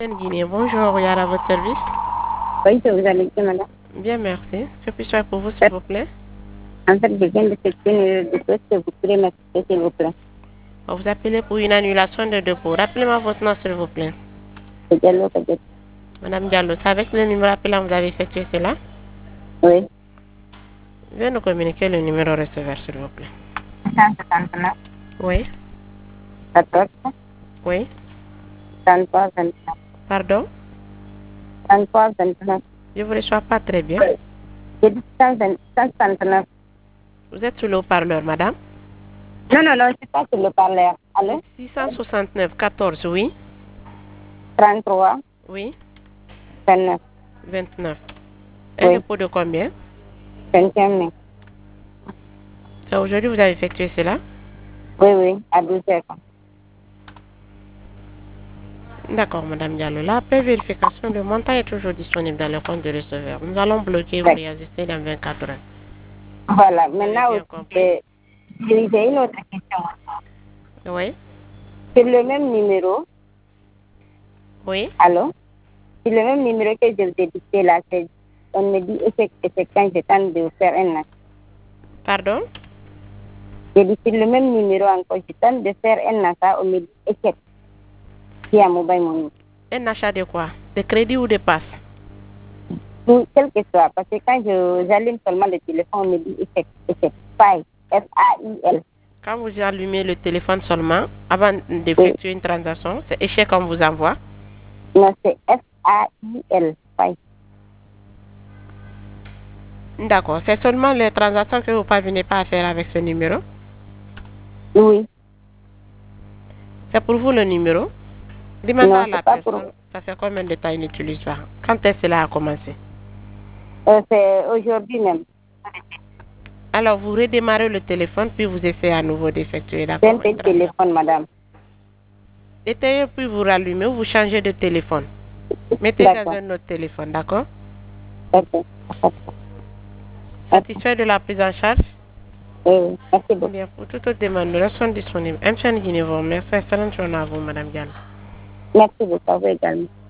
Guinée, bonjour, Yara, à votre service. Oui, je vous allez bien, madame. Bien, merci. Que puis-je faire pour vous, s'il vous plaît? En fait, je viens de effectuer une dépôt, que vous pourrez m'assister, s'il vous plaît. Vous appelez pour une annulation de dépôt. Rappelez-moi votre nom, s'il vous plaît. C'est Diallo, peut-être. Madame Diallo, c'est avec le numéro appelant que vous avez effectué cela? Oui. Veuillez nous communiquer le numéro receveur, s'il vous plaît. 169, Oui, 14, oui. 33, 29. Pardon? 33, 29. Je ne vous reçois pas très bien. J'ai dit 169. Vous êtes sous le haut-parleur, madame? Non, non, non, je suis pas sur le parleur. Allô? 669 14, oui. 33, Oui, 29. 29. Un Oui. dépôt de combien? 21 mai. C'est aujourd'hui que vous avez effectué cela? Oui, oui, à 12 heures. D'accord, Madame Diallo. Là, après vérification, le montant est toujours disponible dans le compte de receveur. Nous allons bloquer ou Ouais. réajuster dans 24 heures. Voilà, Vous avez maintenant bien aussi, compris? j'ai une autre question. Oui, C'est le même numéro. oui. Allô? C'est le même numéro que je vous ai dicté là. On me dit c'est quand je tente de faire un acte. Pardon? J'ai dit c'est le même numéro encore. Je tente de faire un achat, on me dit échec. Via mobile money. Un achat de quoi? De crédit ou de passe? Tout, quel que soit. Parce que quand j'allume seulement le téléphone, on me dit échec. Échec. Fail. F-A-I-L. Quand vous allumez le téléphone seulement, avant Oui. d'effectuer une transaction, c'est échec qu'on vous envoie? Non, c'est F-A-I-L. Fail. D'accord. C'est seulement les transactions que vous ne parvenez pas à faire avec ce numéro? Oui. C'est pour vous le numéro? Demandez Non, à la c'est pas pour personne, ça fait combien de temps il n'utilise pas? Quand est-ce que cela a commencé? c'est aujourd'hui même. Alors, vous redémarrez le téléphone, puis vous essayez à nouveau d'effectuer, C'est un d'accord? petit téléphone, madame. Éteignez, puis vous rallumez ou vous changez de téléphone. Mettez dans D'accord. un autre téléphone, d'accord? D'accord. Satisfait de la prise en charge? Oui. Merci beaucoup. Bien, pour toute autre demande, nous restons disponibles. M. Guinée, merci. Excellente journée à vous, Madame Diallo. Merci beaucoup. À vous également.